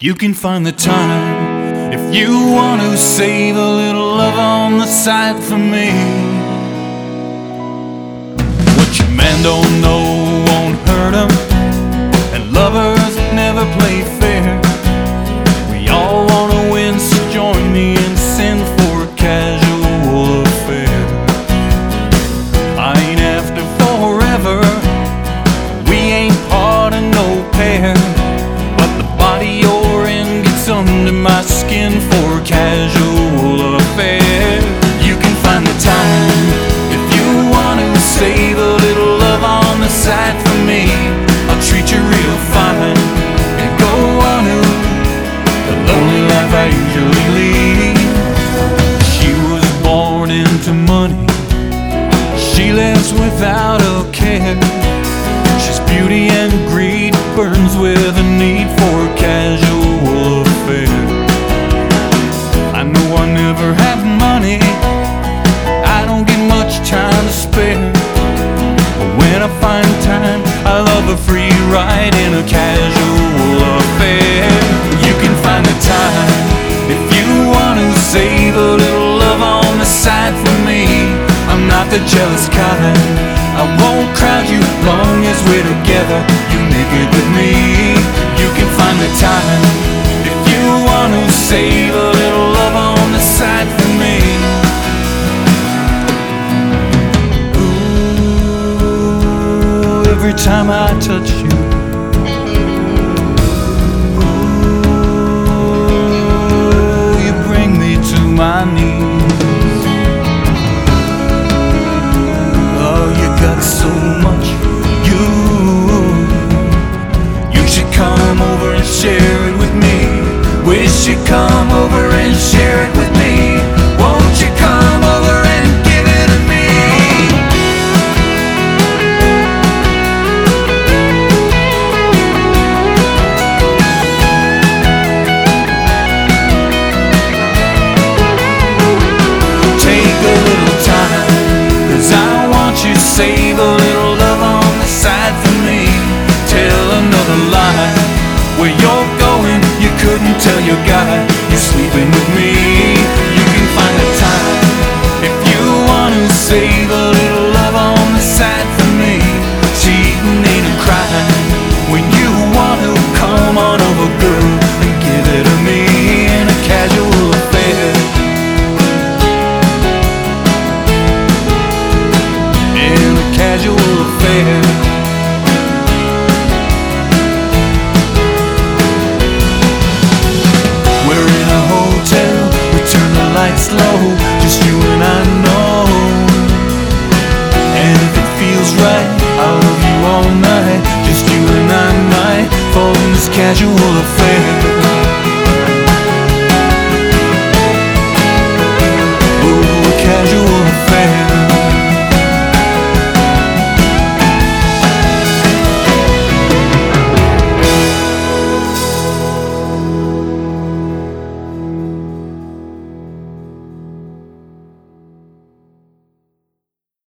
You can find the time if you want to save a little love on the side for me. What your man don't know won't hurt him, and lovers never play fair. We all want to win, so join me in sin for a casual affair. I ain't after forever, we ain't part of no pair, but the body you're in gets under my skin for a casual affair. You can find the time if you want to save a little love on the side for me. I'll treat you real fine and go on to the lonely life I usually lead. She was born into money, she lives without a care. She's beauty and greed, burns with a need for a casual affair. I know I never have money, I don't get much time to spare, but when I find time, I love a free ride in a casual affair. You can find the time if you want to save a little love on the side for me. I'm not the jealous kind, I won't crowd you long as we're together. You make it with me. You can find the time if you want to save a little love on the side for me. Ooh, every time I touch you, ooh, you bring me to my knees. Got so much you should come over and share it with me. Wish you'd come over and share it with me. Won't you come over and give it to me? Take a little time, 'cause I want you to save a little love on the side for me. Tell another lie, where you're going, you couldn't tell your guy you're sleeping with me. You can find the time if you want to save a little love on the side for me. Cheating ain't a crime when you want to come on over, girl, and give it to me in a casual affair. Casual affair. We're in a hotel, we turn the lights low, just you and I know. And if it feels right, I'll love you all night, just you and I might fall in this casual affair.